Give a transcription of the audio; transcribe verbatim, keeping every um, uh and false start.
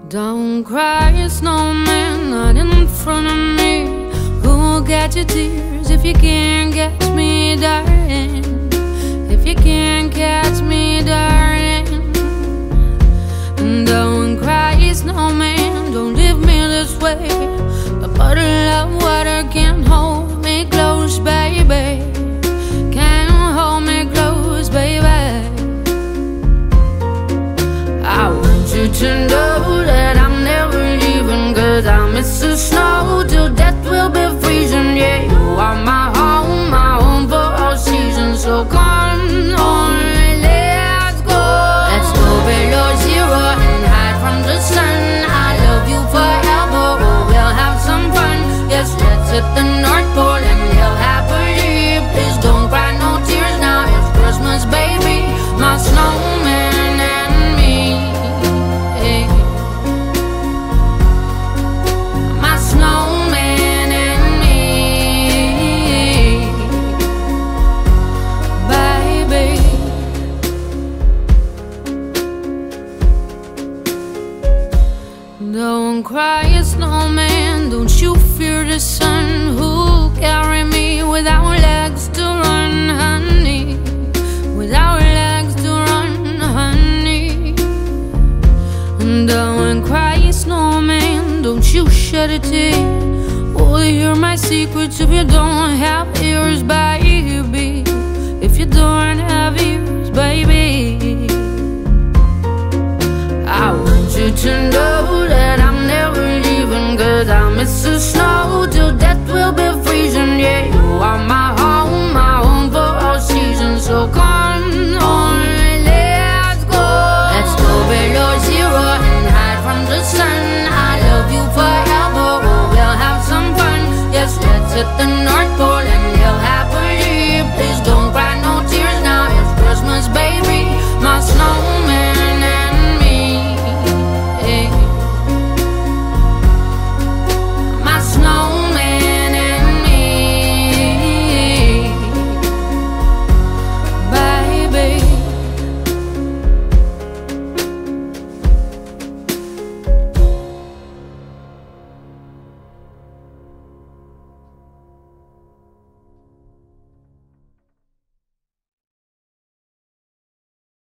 Don't cry, snowman, not in front of me. Who'll get your tears if you can't catch me, darling? If you can't catch me, darling. Don't cry, snowman, don't leave me this way. A bottle of water can't hold me close, baby. Can't hold me close, baby. I want you to know that I'm never leaving, 'cause I miss the snow till death will be freezing. Yeah, you are my home, my home for all seasons. So come on, let's go. Let's go below zero and hide from the sun. I love you forever, oh, we'll have some fun. Yes, let's hit the North Pole and live happily. Please don't cry no tears now, it's Christmas, baby. My snowman and me. My snowman and me, baby. Don't cry, snowman, don't you fear the sun. Who'll carry me without legs to run, honey? Without legs to run, honey. Don't cry, snowman, don't you shed a tear. Oh, hear my secrets if you don't have ears, baby.